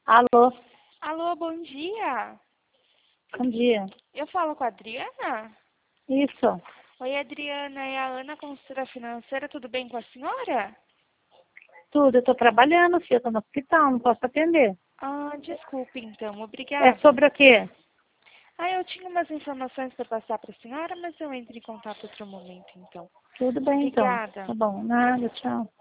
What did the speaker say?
Alô, Alô, bom dia. bom dia. Eu falo com a Adriana? Isso, Oi, Adriana, é a Ana, consultora financeira. Tudo bem com a senhora? tudo. Eu tô trabalhando, filha. Eu tô no hospital, não posso atender. Desculpe então, É obrigada. sobre o quê? Eu tinha umas informações para passar para a senhora, mas eu entro em contato outro momento então. Tudo bem, então. Obrigada. Tá bom, nada, tchau.